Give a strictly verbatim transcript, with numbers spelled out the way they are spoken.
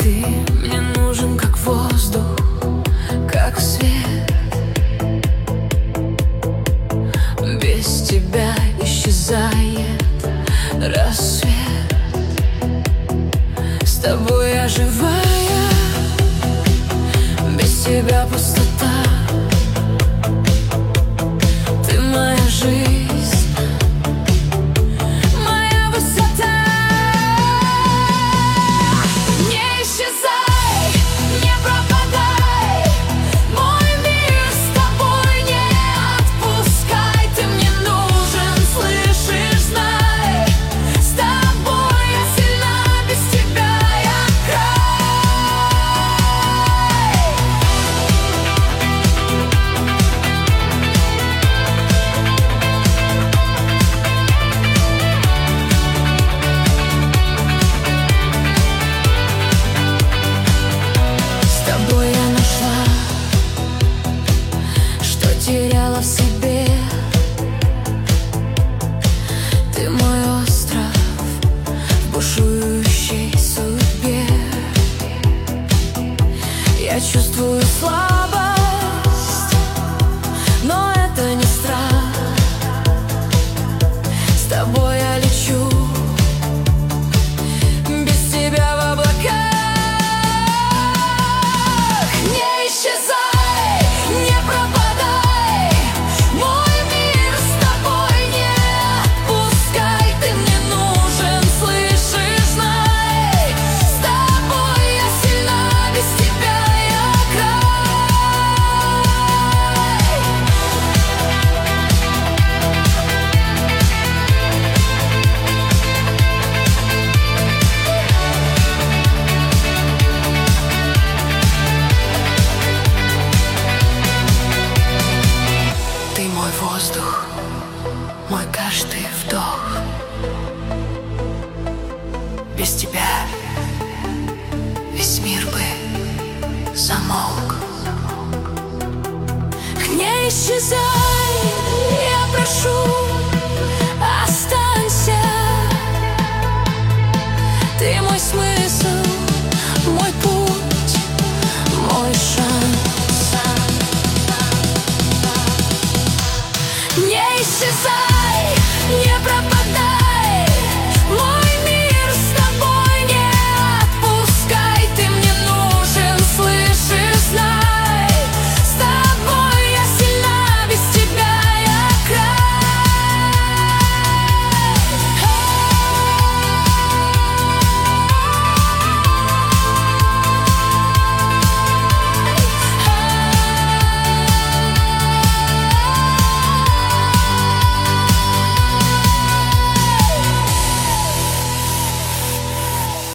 Ты мне нужен как воздух, как свет. Без тебя исчезает рассвет. С тобой я живая, без тебя пустота. Ты моя жизнь, моя высота. Не исчезай, не пропадай, мой мир с тобой не отпускай. Ты мне нужен, слышишь, знай, с тобой я сильна, без тебя я край. С тобой я нашла, что теряла в себе. Ты мой остров в бушующей судьбе. Я чувствую слабость, но это не страх. С тобой я лечу, без тебя в облаках. Не исчезай, не пропадай, мой мир с тобой не отпускай. Ты мне нужен, слышишь, знай, с тобой я сильна, без тебя я край. Ты мой воздух, мой каждый вдох. Без тебя весь мир бы замолк. Не исчезай.